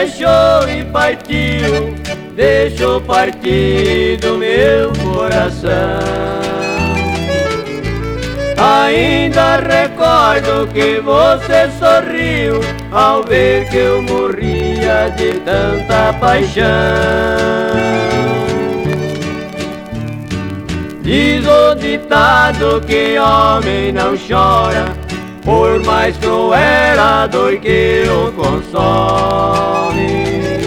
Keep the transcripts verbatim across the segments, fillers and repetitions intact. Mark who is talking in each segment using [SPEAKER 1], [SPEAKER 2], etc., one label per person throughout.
[SPEAKER 1] deixou e partiu, deixou partir do meu coração. Ainda recordo que você sorriu ao ver que eu morria de tanta paixão. Diz o ditado que homem não chora, por mais cruel a dor que o consome.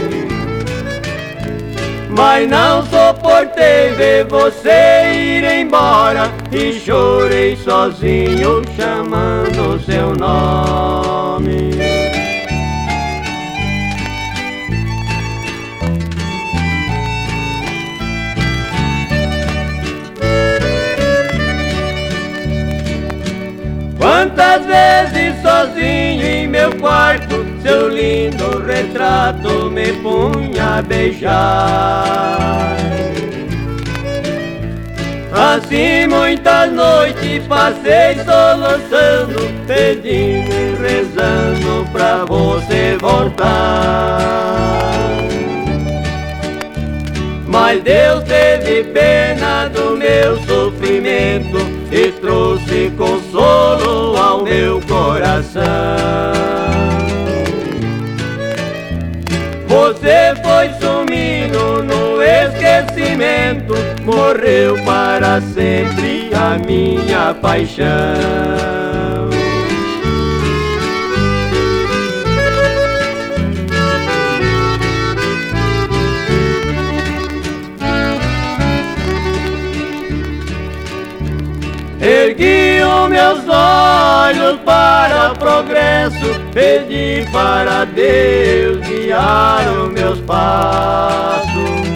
[SPEAKER 1] Mas não suportei ver você ir embora e chorei sozinho chamando seu nome. Quantas vezes sozinho em meu quarto seu lindo retrato me punha a beijar. Assim muitas noites passei soluçando, pedindo e rezando pra você voltar. Mas Deus teve pena do meu sofrimento e trouxe consolo ao meu coração. Você foi sumindo no esquecimento, morreu para sempre a minha paixão. Ergui os meus olhos para o progresso, pedi para Deus guiar os meus passos.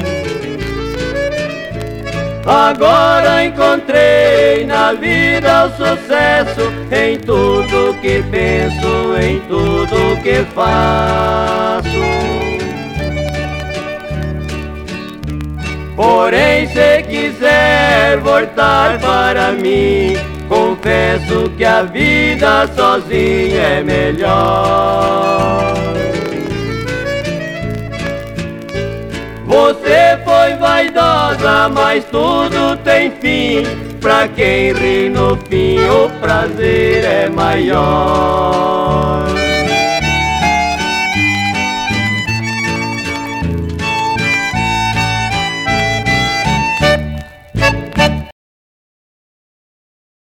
[SPEAKER 1] Agora encontrei na vida o sucesso, em tudo que penso, em tudo que faço. Porém, se quiser voltar para mim, confesso que a vida sozinha é melhor. Você foi vaidosa, mas tudo tem fim. Pra quem ri no fim, o prazer é maior.